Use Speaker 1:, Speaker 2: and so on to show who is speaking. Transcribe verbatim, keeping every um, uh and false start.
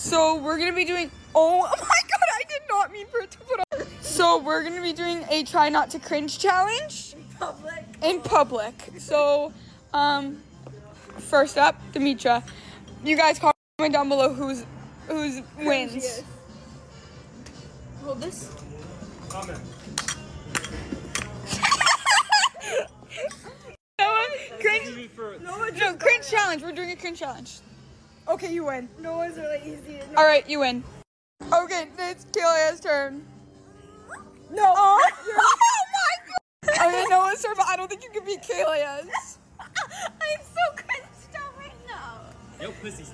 Speaker 1: So we're gonna be doing, oh my god, I did not mean for it to put on. So we're gonna be doing a try not to cringe challenge.
Speaker 2: In public.
Speaker 1: In public. So, um, first up, Demetra. You guys comment down below who's, who's wins.
Speaker 2: Cringiest. Hold this.
Speaker 3: Comment.
Speaker 1: Noah, cringe,
Speaker 2: No, it's
Speaker 1: no, cringe challenge. We're doing a cringe challenge. Okay, you win.
Speaker 2: No one's really easy. No.
Speaker 1: All right, you win. Okay, it's Kayla's turn.
Speaker 2: No.
Speaker 1: Oh, oh my god. Okay, Noah's turn, but I don't think you can beat Kayla's.
Speaker 2: I'm so cringed out right now.
Speaker 3: Yo, pussy